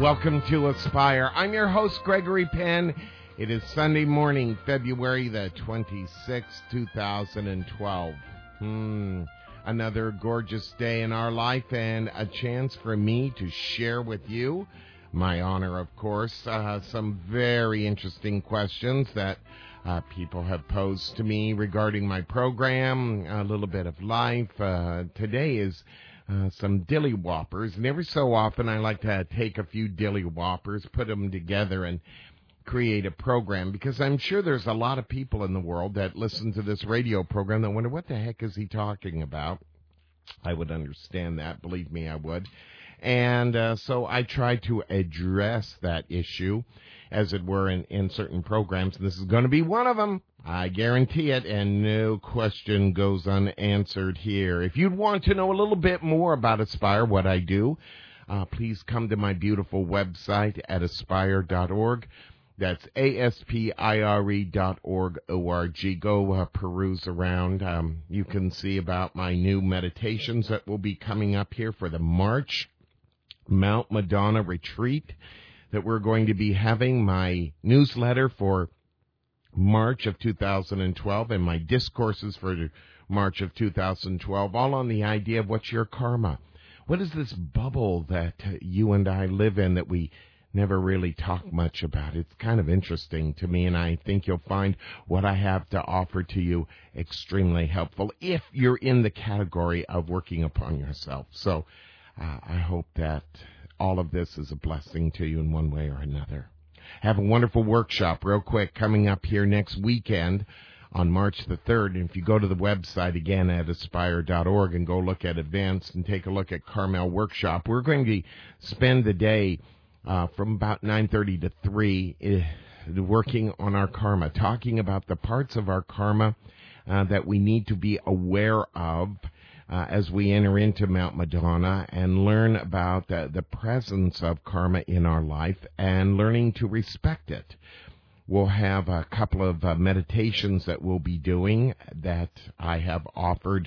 Welcome to Aspire. I'm your host, Gregory Penn. It is Sunday morning, February the 26th, 2012. Another gorgeous day in our life and a chance for me to share with you, my honor, of course, some very interesting questions that people have posed to me regarding my program, a little bit of life. Today is some dilly whoppers, and every so often I like to take a few dilly whoppers, put them together, and create a program, because I'm sure there's a lot of people in the world that listen to this radio program that wonder, what the heck is he talking about? I would understand that. Believe me, I would. And so I try to address that issue, as it were, in certain programs. And this is going to be one of them. I guarantee it, and no question goes unanswered here. If you'd want to know a little bit more about Aspire, what I do, please come to my beautiful website at aspire.org. That's aspire.org. Go peruse around. You can see about my new meditations that will be coming up here for the March Mount Madonna retreat that we're going to be having, my newsletter for March of 2012 and my discourses for March of 2012, all on the idea of what's your karma. What is this bubble that you and I live in that we never really talk much about? It's kind of interesting to me, and I think you'll find what I have to offer to you extremely helpful if you're in the category of working upon yourself. So I hope that all of this is a blessing to you in one way or another. Have a wonderful workshop, real quick, coming up here next weekend on March the 3rd. And if you go to the website again at aspire.org and go look at events and take a look at Carmel Workshop, we're going to spend the day from about 9:30 to 3 working on our karma, talking about the parts of our karma that we need to be aware of as we enter into Mount Madonna and learn about the presence of karma in our life and learning to respect it. We'll have a couple of meditations that we'll be doing that I have offered,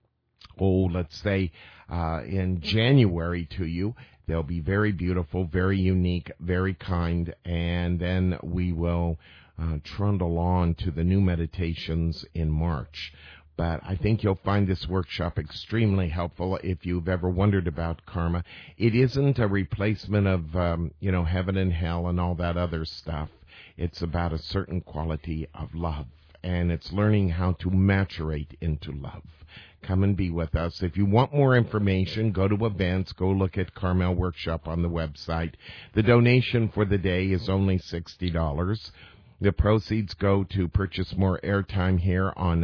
let's say, in January to you. They'll be very beautiful, very unique, very kind, and then we will trundle on to the new meditations in March. But I think you'll find this workshop extremely helpful if you've ever wondered about karma. It isn't a replacement of, heaven and hell and all that other stuff. It's about a certain quality of love, and it's learning how to maturate into love. Come and be with us. If you want more information, go to events, go look at Carmel Workshop on the website. The donation for the day is only $60. The proceeds go to purchase more airtime here on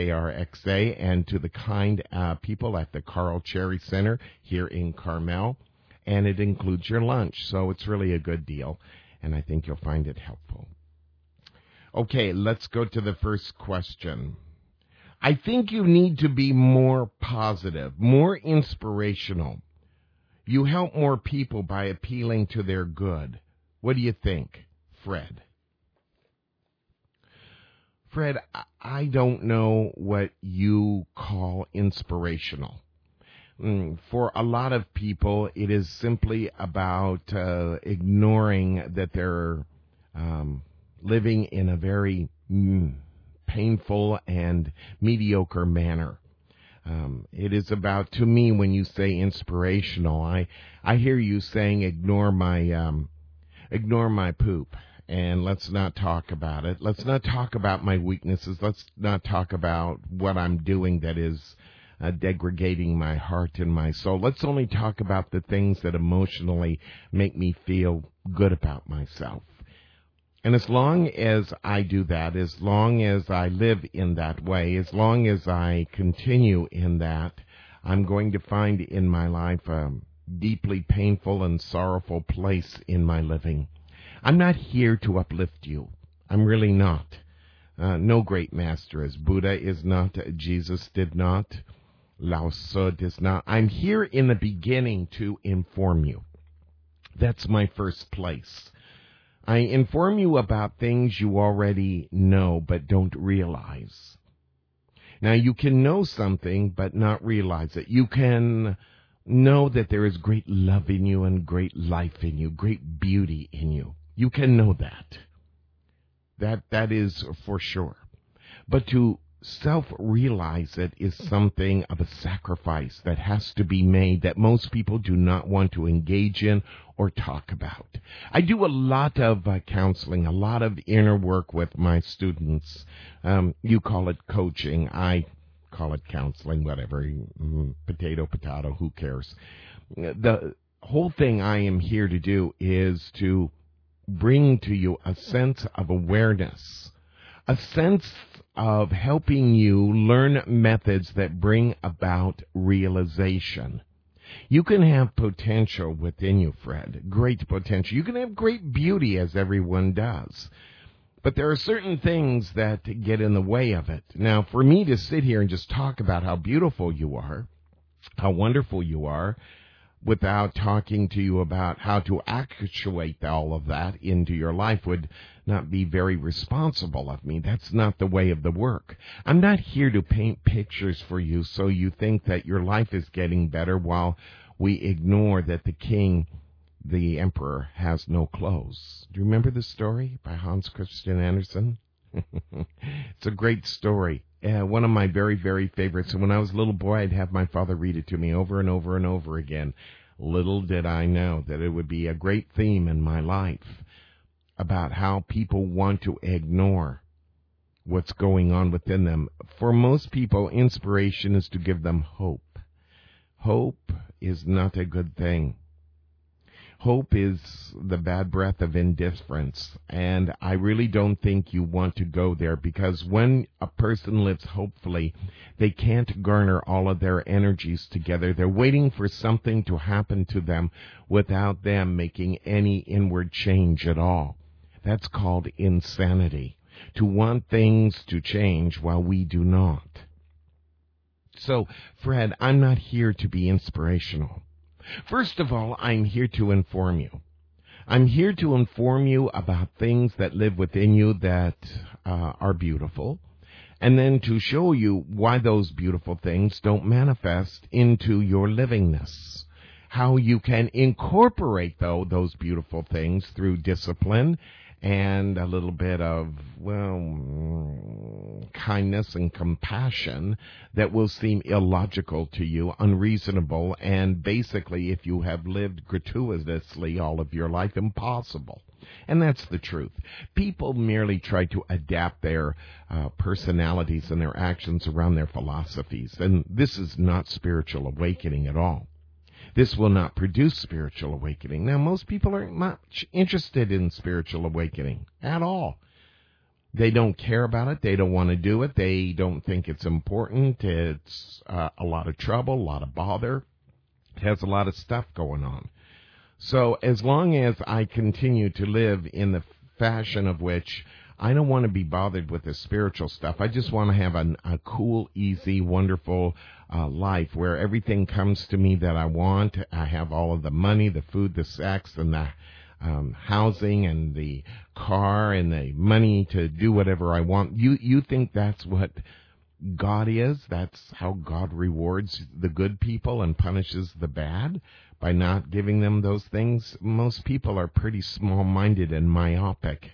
KRXA and to the kind people at the Carl Cherry Center here in Carmel. And it includes your lunch, so it's really a good deal, and I think you'll find it helpful. Okay, let's go to the first question. I think you need to be more positive, more inspirational. You help more people by appealing to their good. What do you think, Fred? Fred, I don't know what you call inspirational. For a lot of people, it is simply about ignoring that they're living in a very painful and mediocre manner. It is about, to me, when you say inspirational, I hear you saying ignore my poop. And let's not talk about it. Let's not talk about my weaknesses. Let's not talk about what I'm doing that is degrading my heart and my soul. Let's only talk about the things that emotionally make me feel good about myself. And as long as I do that, as long as I live in that way, as long as I continue in that, I'm going to find in my life a deeply painful and sorrowful place in my living. I'm not here to uplift you. I'm really not. No great master is. Buddha is not. Jesus did not. Lao Tzu does not. I'm here in the beginning to inform you. That's my first place. I inform you about things you already know but don't realize. Now, you can know something but not realize it. You can Know that there is great love in you and great life in you, great beauty in you. You can know that. That is for sure. But to self-realize it is something of a sacrifice that has to be made that most people do not want to engage in or talk about. I do a lot of counseling, a lot of inner work with my students. You call it coaching. I call it counseling, whatever. Potato, who cares? The whole thing I am here to do is to bring to you a sense of awareness, a sense of helping you learn methods that bring about realization. You can have potential within you, Fred, great potential. You can have great beauty, as everyone does. But there are certain things that get in the way of it. Now, for me to sit here and just talk about how beautiful you are, how wonderful you are, without talking to you about how to actuate all of that into your life would not be very responsible of me. That's not the way of the work. I'm not here to paint pictures for you so you think that your life is getting better while we ignore that the king, the emperor, has no clothes. Do you remember the story by Hans Christian Andersen? It's a great story. One of my very, very favorites. And when I was a little boy, I'd have my father read it to me over and over and over again. Little did I know that it would be a great theme in my life about how people want to ignore what's going on within them. For most people, inspiration is to give them hope. Hope is not a good thing. Hope is the bad breath of indifference, and I really don't think you want to go there, because when a person lives hopefully, they can't garner all of their energies together. They're waiting for something to happen to them without them making any inward change at all. That's called insanity, to want things to change while we do not. So, Fred, I'm not here to be inspirational. First of all, I'm here to inform you. I'm here to inform you about things that live within you that are beautiful, and then to show you why those beautiful things don't manifest into your livingness. How you can incorporate, though, those beautiful things through discipline and a little bit of, kindness and compassion that will seem illogical to you, unreasonable, and basically, if you have lived gratuitously all of your life, impossible. And that's the truth. People merely try to adapt their personalities and their actions around their philosophies, and this is not spiritual awakening at all. This will not produce spiritual awakening. Now, most people aren't much interested in spiritual awakening at all. They don't care about it. They don't want to do it. They don't think it's important. It's a lot of trouble, a lot of bother. It has a lot of stuff going on. So as long as I continue to live in the fashion of which I don't want to be bothered with the spiritual stuff. I just want to have a cool, easy, wonderful life where everything comes to me that I want. I have all of the money, the food, the sex, and the housing, and the car, and the money to do whatever I want. You think that's what God is? That's how God rewards the good people and punishes the bad? By not giving them those things? Most people are pretty small-minded and myopic.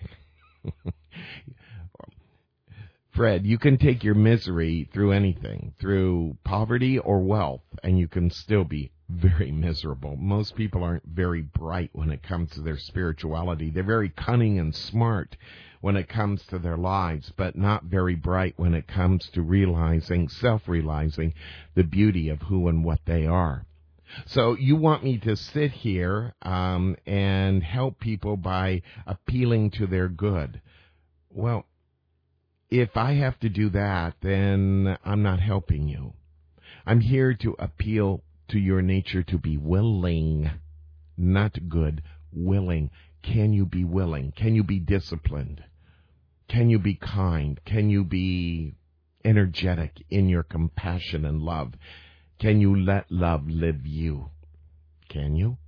Fred, you can take your misery through anything, through poverty or wealth, and you can still be very miserable. Most people aren't very bright when it comes to their spirituality. They're very cunning and smart when it comes to their lives, but not very bright when it comes to self-realizing the beauty of who and what they are. So you want me to sit here and help people by appealing to their good. Well, if I have to do that, then I'm not helping you. I'm here to appeal to your nature to be willing, not good, willing. Can you be willing? Can you be disciplined? Can you be kind? Can you be energetic in your compassion and love? Can you let love live you? Can you?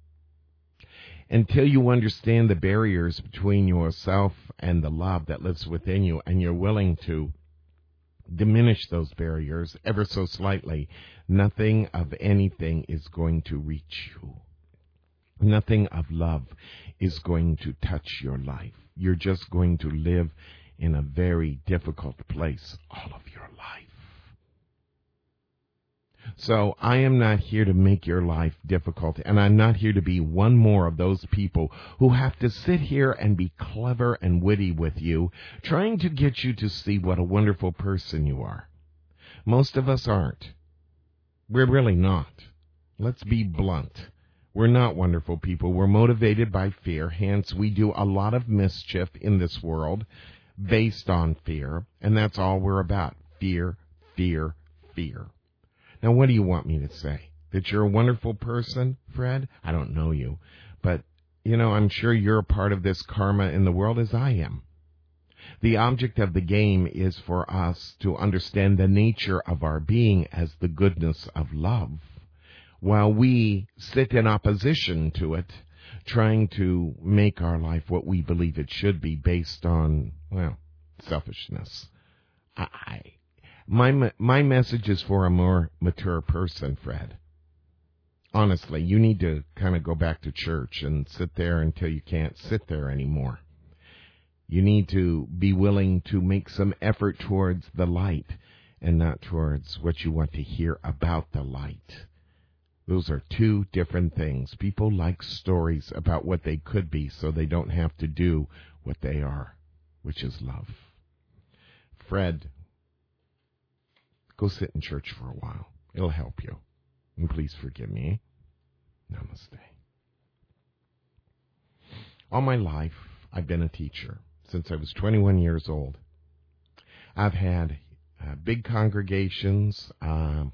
Until you understand the barriers between yourself and the love that lives within you, and you're willing to diminish those barriers ever so slightly, nothing of anything is going to reach you. Nothing of love is going to touch your life. You're just going to live in a very difficult place all of your life. So I am not here to make your life difficult, and I'm not here to be one more of those people who have to sit here and be clever and witty with you, trying to get you to see what a wonderful person you are. Most of us aren't. We're really not. Let's be blunt. We're not wonderful people. We're motivated by fear. Hence, we do a lot of mischief in this world based on fear, and that's all we're about. Fear, fear, fear. Now, what do you want me to say? That you're a wonderful person, Fred? I don't know you. But, I'm sure you're a part of this karma in the world as I am. The object of the game is for us to understand the nature of our being as the goodness of love, while we sit in opposition to it, trying to make our life what we believe it should be based on, selfishness. My message is for a more mature person, Fred. Honestly, you need to kind of go back to church and sit there until you can't sit there anymore. You need to be willing to make some effort towards the light and not towards what you want to hear about the light. Those are two different things. People like stories about what they could be so they don't have to do what they are, which is love. Fred, go sit in church for a while. It'll help you. And please forgive me. Namaste. All my life, I've been a teacher. Since I was 21 years old. I've had big congregations, and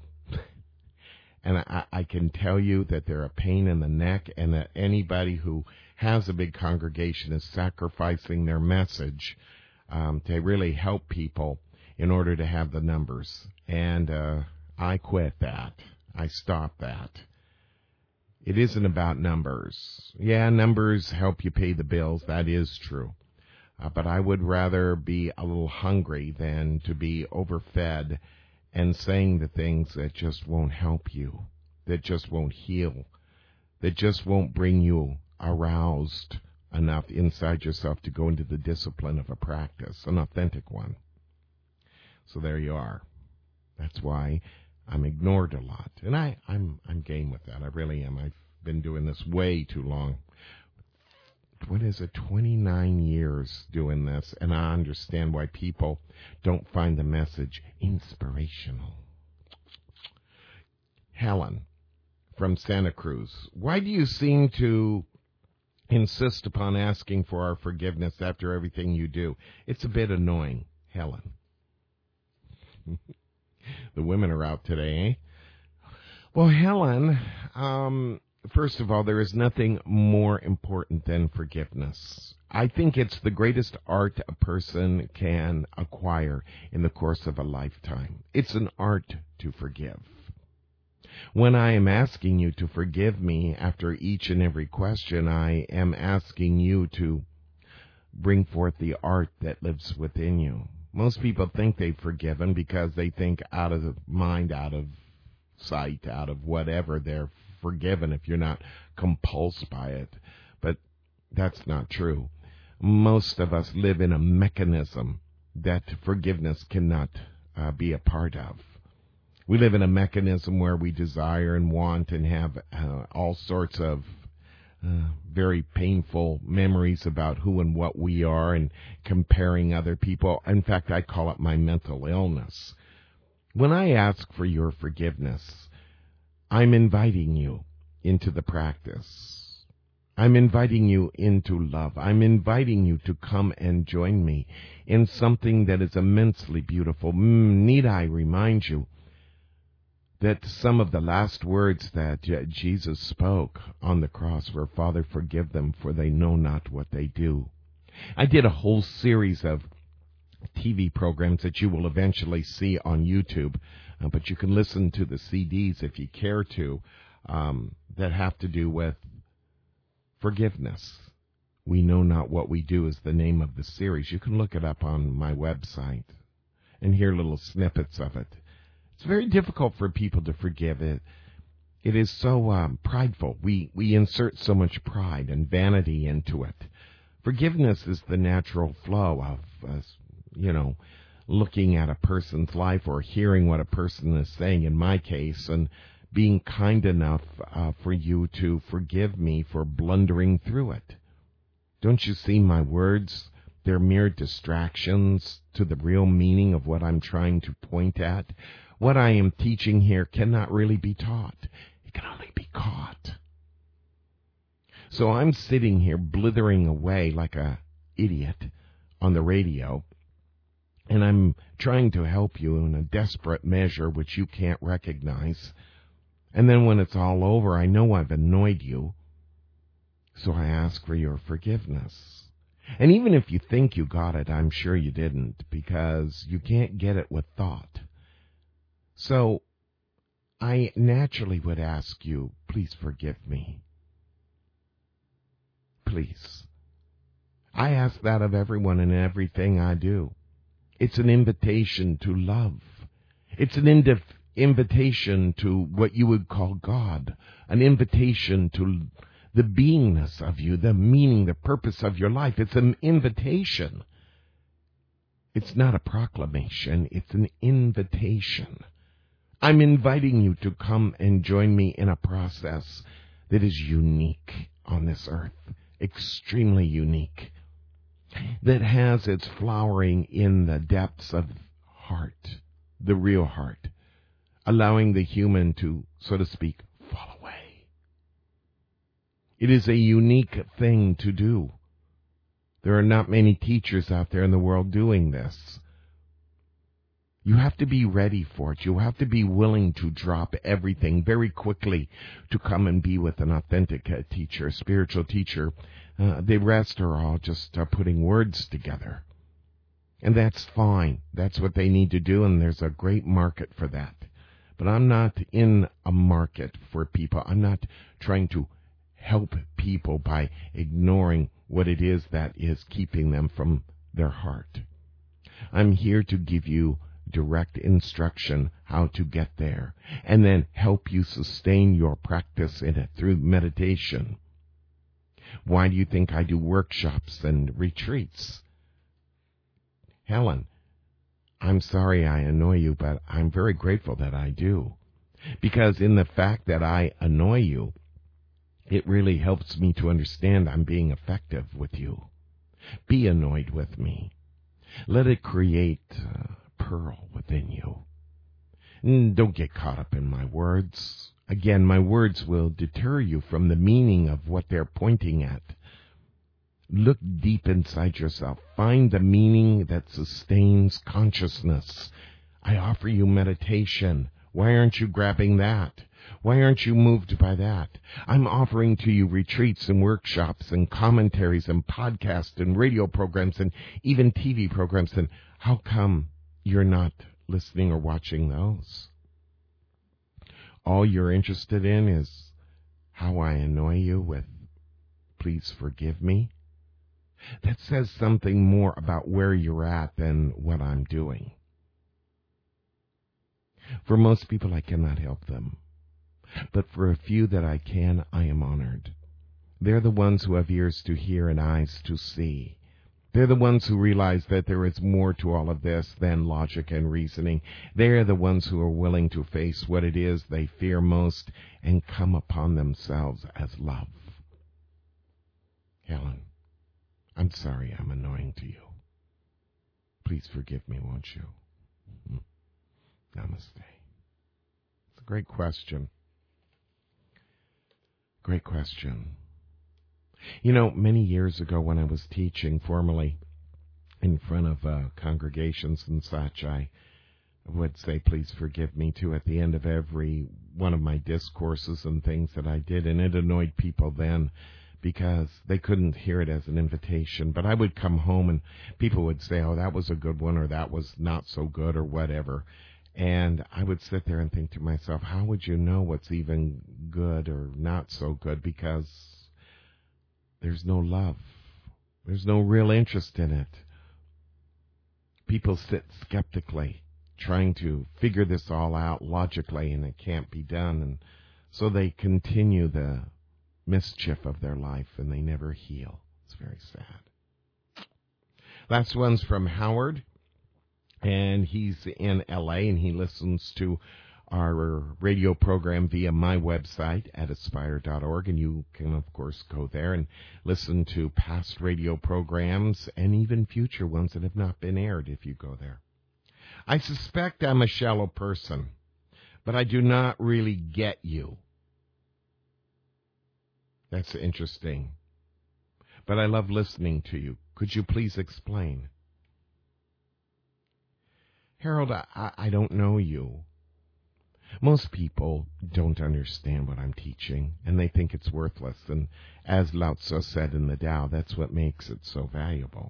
I can tell you that they're a pain in the neck, and that anybody who has a big congregation is sacrificing their message to really help people in order to have the numbers. And I quit that. I stopped that. It isn't about numbers. Yeah, numbers help you pay the bills. That is true. But I would rather be a little hungry than to be overfed and saying the things that just won't help you, that just won't heal, that just won't bring you aroused enough inside yourself to go into the discipline of a practice, an authentic one. So there you are. That's why I'm ignored a lot. And I'm game with that. I really am. I've been doing this way too long. 29 years doing this, and I understand why people don't find the message inspirational. Helen from Santa Cruz, why do you seem to insist upon asking for our forgiveness after everything you do? It's a bit annoying, Helen. The women are out today, eh? Well, Helen, first of all, there is nothing more important than forgiveness. I think it's the greatest art a person can acquire in the course of a lifetime. It's an art to forgive. When I am asking you to forgive me after each and every question, I am asking you to bring forth the art that lives within you. Most people think they've forgiven because they think out of mind, out of sight, out of whatever, they're forgiven if you're not compulsed by it. But that's not true. Most of us live in a mechanism that forgiveness cannot be a part of. We live in a mechanism where we desire and want and have all sorts of very painful memories about who and what we are and comparing other people. In fact, I call it my mental illness. When I ask for your forgiveness, I'm inviting you into the practice. I'm inviting you into love. I'm inviting you to come and join me in something that is immensely beautiful. Need I remind you that some of the last words that Jesus spoke on the cross were, Father, forgive them, for they know not what they do. I did a whole series of TV programs that you will eventually see on YouTube, but you can listen to the CDs if you care to, that have to do with forgiveness. We Know Not What We Do is the name of the series. You can look it up on my website. and hear little snippets of it. It's very difficult for people to forgive it. It is so prideful. We insert so much pride and vanity into it. Forgiveness is the natural flow of us, looking at a person's life or hearing what a person is saying, in my case, and being kind enough for you to forgive me for blundering through it. Don't you see my words? They're mere distractions to the real meaning of what I'm trying to point at. What I am teaching here cannot really be taught. It can only be caught. So I'm sitting here blithering away like a idiot on the radio, and I'm trying to help you in a desperate measure which you can't recognize. And then when it's all over, I know I've annoyed you, so I ask for your forgiveness. And even if you think you got it, I'm sure you didn't, because you can't get it with thought. So I naturally would ask you, please forgive me. Please. I ask that of everyone and everything I do. It's an invitation to love. It's an invitation to what you would call God, an invitation to the beingness of you, the meaning, the purpose of your life. It's an invitation. It's not a proclamation. It's an invitation. I'm inviting you to come and join me in a process that is unique on this earth, extremely unique, that has its flowering in the depths of heart, the real heart, allowing the human to, so to speak, fall away. It is a unique thing to do. There are not many teachers out there in the world doing this. You have to be ready for it. You have to be willing to drop everything very quickly to come and be with an authentic teacher, a spiritual teacher. The rest are all just putting words together. And that's fine. That's what they need to do, and there's a great market for that. But I'm not in a market for people. I'm not trying to help people by ignoring what it is that is keeping them from their heart. I'm here to give you direct instruction how to get there, and then help you sustain your practice in it through meditation. Why do you think I do workshops and retreats? Helen, I'm sorry I annoy you, but I'm very grateful that I do. Because in the fact that I annoy you, it really helps me to understand I'm being effective with you. Be annoyed with me. Let it create pearl within you. Don't get caught up in my words. Again, my words will deter you from the meaning of what they're pointing at. Look deep inside yourself. Find the meaning that sustains consciousness. I offer you meditation. Why aren't you grabbing that? Why aren't you moved by that? I'm offering to you retreats and workshops and commentaries and podcasts and radio programs and even TV programs. And how come you're not listening or watching those? All you're interested in is how I annoy you with, please forgive me. That says something more about where you're at than what I'm doing. For most people, I cannot help them. But for a few that I can, I am honored. They're the ones who have ears to hear and eyes to see. They're the ones who realize that there is more to all of this than logic and reasoning. They're the ones who are willing to face what it is they fear most and come upon themselves as love. Helen, I'm sorry I'm annoying to you. Please forgive me, won't you? Namaste. It's a great question. Great question. You know, many years ago when I was teaching formally in front of congregations and such, I would say, please forgive me, too, at the end of every one of my discourses and things that I did. And it annoyed people then because they couldn't hear it as an invitation. But I would come home and people would say, oh, that was a good one, or that was not so good, or whatever. And I would sit there and think to myself, how would you know what's even good or not so good? Because there's no love. There's no real interest in it. people sit skeptically, trying to figure this all out logically, and it can't be done. And so they continue the mischief of their life, and they never heal. It's very sad. Last one's from Howard, and he's in L.A., and he listens to our radio program via my website at aspire.org, and you can, of course, go there and listen to past radio programs and even future ones that have not been aired if you go there. I suspect I'm a shallow person, but I do not really get you. That's interesting. But I love listening to you. Could you please explain? Harold, I don't know you. Most people don't understand what I'm teaching, and they think it's worthless. And as Lao Tzu said in the Tao, that's what makes it so valuable.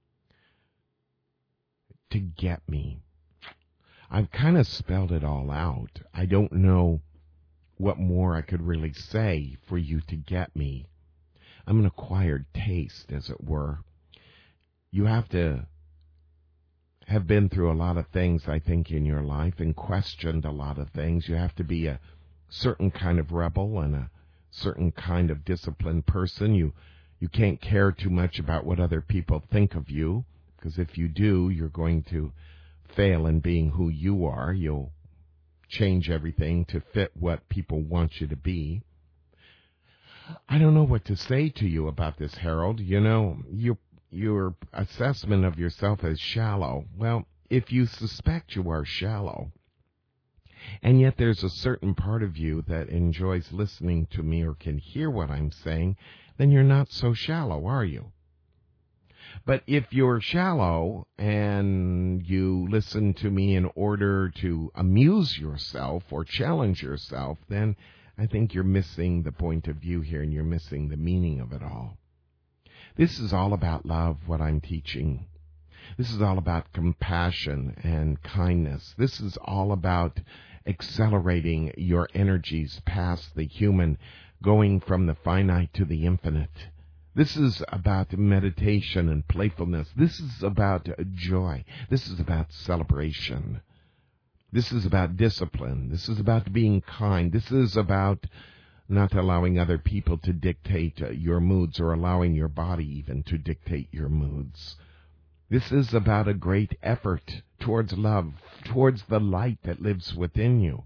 To get me. I've kind of spelled it all out. I don't know what more I could really say for you to get me. I'm an acquired taste, as it were. You have to have been through a lot of things, I think, in your life and questioned a lot of things. You have to be a certain kind of rebel and a certain kind of disciplined person. You can't care too much about what other people think of you, because if you do, you're going to fail in being who you are. You'll change everything to fit what people want you to be. I don't know what to say to you about this, Harold. You know, your assessment of yourself as shallow. Well, if you suspect you are shallow, and yet there's a certain part of you that enjoys listening to me or can hear what I'm saying, then you're not so shallow, are you? But if you're shallow and you listen to me in order to amuse yourself or challenge yourself, then I think you're missing the point of view here, and you're missing the meaning of it all. This is all about love, what I'm teaching. This is all about compassion and kindness. This is all about accelerating your energies past the human, going from the finite to the infinite. This is about meditation and playfulness. This is about joy. This is about celebration. This is about discipline. This is about being kind. This is about not allowing other people to dictate your moods, or allowing your body even to dictate your moods. This is about a great effort towards love, towards the light that lives within you.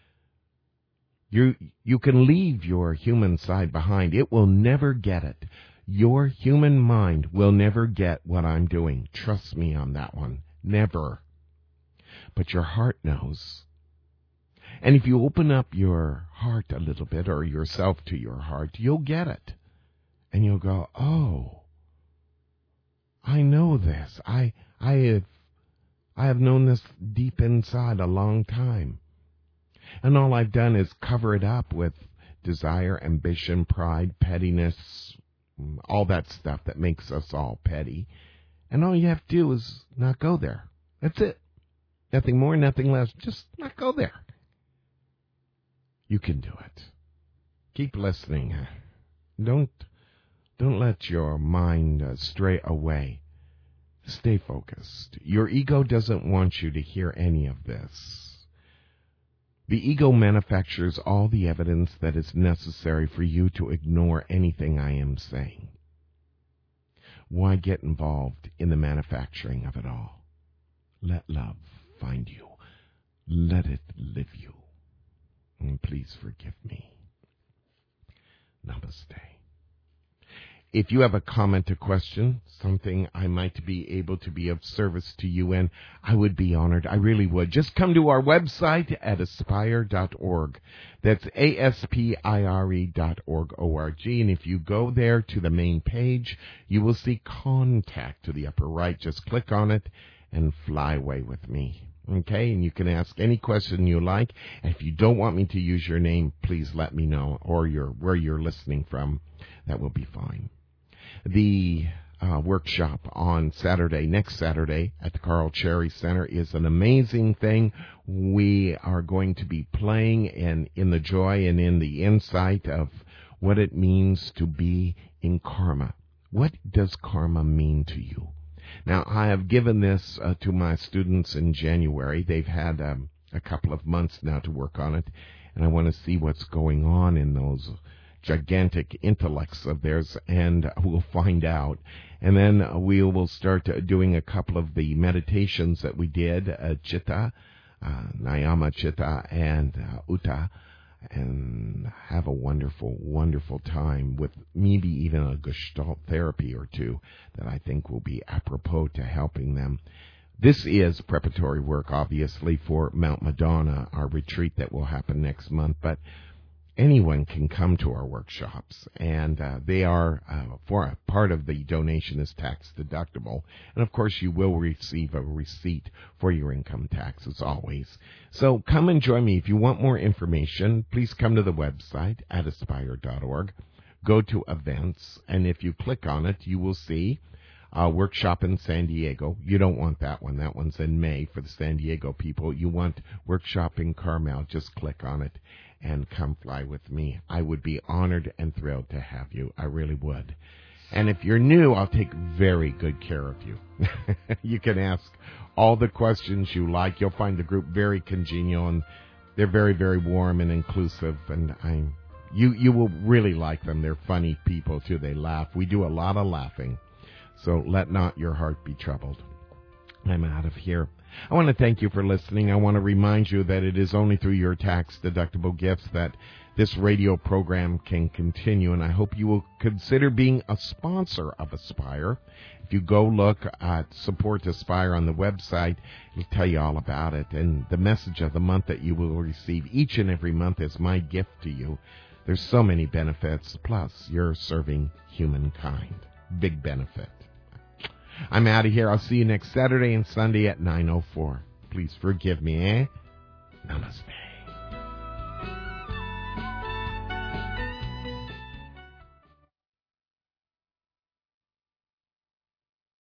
You can leave your human side behind. It will never get it. Your human mind will never get what I'm doing. Trust me on that one. Never. But your heart knows. And if you open up your heart a little bit, or yourself to your heart, you'll get it. And you'll go, oh, I know this. I have known this deep inside a long time. And all I've done is cover it up with desire, ambition, pride, pettiness, all that stuff that makes us all petty. And all you have to do is not go there. That's it. Nothing more, nothing less. Just not go there. You can do it. Keep listening. Don't let your mind stray away. Stay focused. Your ego doesn't want you to hear any of this. The ego manufactures all the evidence that is necessary for you to ignore anything I am saying. Why get involved in the manufacturing of it all? Let love find you. Let it live you. And please forgive me. Namaste. If you have a comment or question, something I might be able to be of service to you in, I would be honored. I really would. Just come to our website at aspire.org. That's aspire.org. And if you go there to the main page, you will see contact to the upper right. Just click on it and fly away with me. Okay, and you can ask any question you like. And if you don't want me to use your name, please let me know, or where you're listening from. That will be fine. The workshop on Saturday, next Saturday, at the Carl Cherry Center is an amazing thing. We are going to be playing in the joy and in the insight of what it means to be in karma. What does karma mean to you? Now, I have given this to my students in January. They've had a couple of months now to work on it, and I want to see what's going on in those gigantic intellects of theirs, and we'll find out. And then we will start doing a couple of the meditations that we did, Chitta, Nayama Chitta, and Uta, and have a wonderful, wonderful time with maybe even a Gestalt therapy or two that I think will be apropos to helping them. This is preparatory work, obviously, for Mount Madonna, our retreat that will happen next month, but anyone can come to our workshops, and they are, for a part of the donation is tax deductible. And, of course, you will receive a receipt for your income tax, as always. So come and join me. If you want more information, please come to the website at aspire.org. Go to events, and if you click on it, you will see a workshop in San Diego. You don't want that one. That one's in May for the San Diego people. You want workshop in Carmel. Just click on it and come fly with me. I would be honored and thrilled to have you. I really would. And if you're new, I'll take very good care of you. You can ask all the questions you like. You'll find the group very congenial, and they're very, very warm and inclusive, and you will really like them. They're funny people, too. They laugh. We do a lot of laughing. So let not your heart be troubled. I'm out of here. I want to thank you for listening. I want to remind you that it is only through your tax-deductible gifts that this radio program can continue, and I hope you will consider being a sponsor of Aspire. If you go look at Support Aspire on the website, it'll tell you all about it, and the message of the month that you will receive each and every month is my gift to you. There's so many benefits, plus you're serving humankind. Big benefit. I'm out of here. I'll see you next Saturday and Sunday at 9:04. Please forgive me, eh? Namaste.